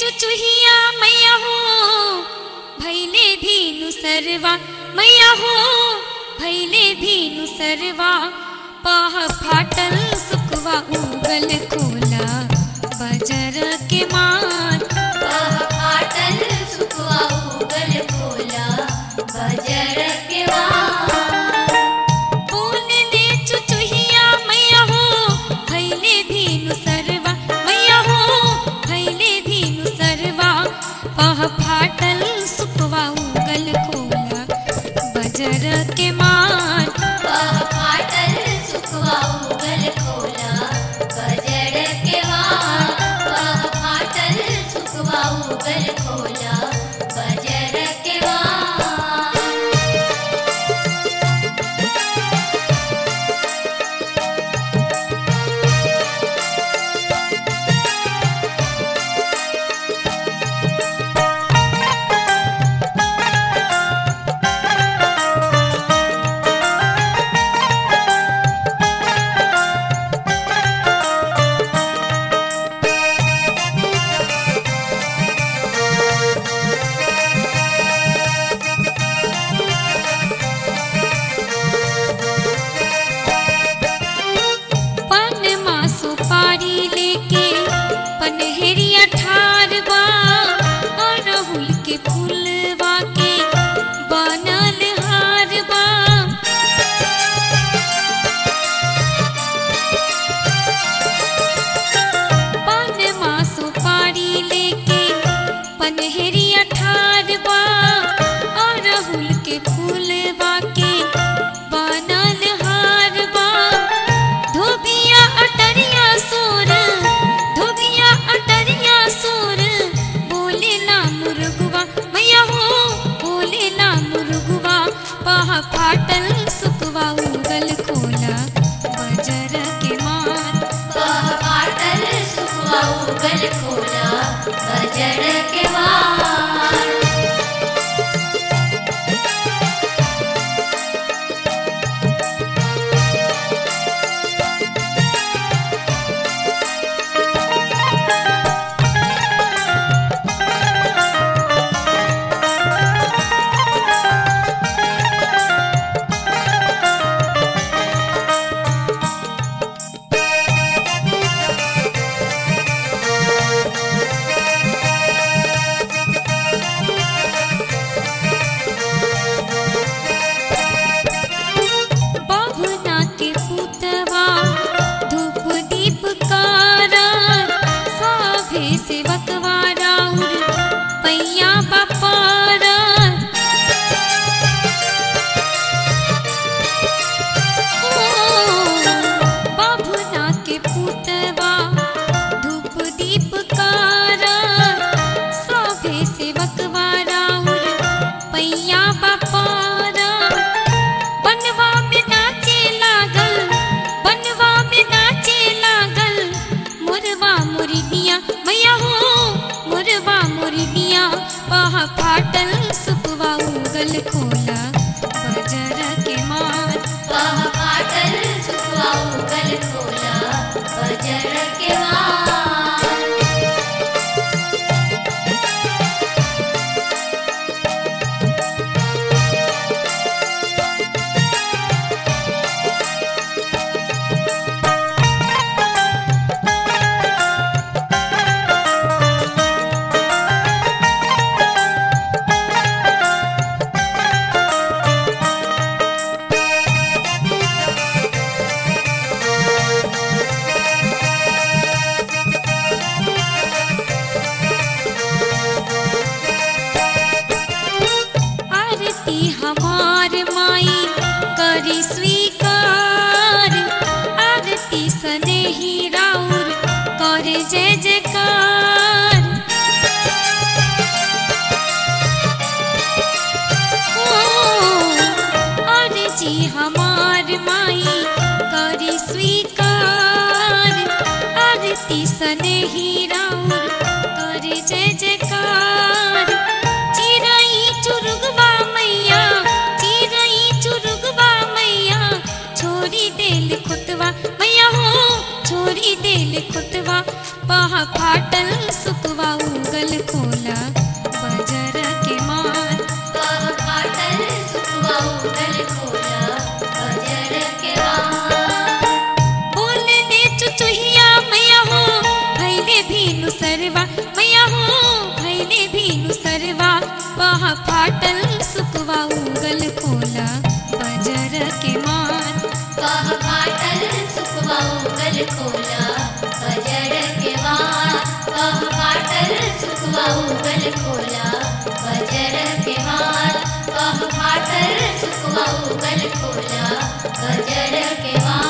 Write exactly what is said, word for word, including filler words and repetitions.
चुचुहिया मैया हो भैले भीनु सरवा मैया हो भैले भीनु सरवा पाह फाटल सुखवा उगल खोला बजर के मान पाह फाटल सुखवा उगल खोला बजर के मान बोलने चुचुहिया मैया हो भैले भीनु सरवा मैया हो भैले भीनु सरवा पाह फाटल सुखवा उगल खोला बजर के मान पाह फाटल सुखवा उगल खोला बजर के मान पाह फाटल सुखवा उगल खोला बजर के मान पन मासु पारी लेके पनहरिया ठारवा अड़हुल के फूलवा के बनल हारवा पन मासु पारी लेके पनहरिया ठारवा अड़हुल के फूलवा के बनल हारवा धोबिया अटरिया सोर धोबिया अटरिया सोर बोले ना मुर्गवा मैया हो बोले ना मुर्गवा पाह फाटल सुखवा उगल खोला बजर के मान पाह फाटल सुखवा उगल खोला बजर के मान बाभना के पुतवा धूप दीप कारा साभे सेवकवा राउर पैया बपारा बाभना के पुतवा धूप दीप कारा साभे सेवकवा राउर पैया बपारा बनवा में नाचे लागल बनवा में नाचे लागल मुरवा मुरदिया मैया हो मुरवा मुरदिया पाह फाटल सुखवा उगल खोला बजर के मान पाह फाटल सुखवा उगल खोला बजर के मान आरती हमार माई करी स्वीकार आरती सनेही राउर करे जय जयकार ओ आरती हमार माई करी स्वीकार आरती सनेही राउर करे जय जयकार चिरई चुरुगवा मैया चिरई चुरुगवा मैया छोरी देल खुतवा मैया हो छोरी देल खुतवा पाह फाटल सुखवा उगल खोला बजर के मार। कह फाटल सुखवा उगल खोला बजर के मार। कह फाटल सुखवा उगल खोला बजर के मार। कह फाटल सुखवा उगल खोला बजर के मार।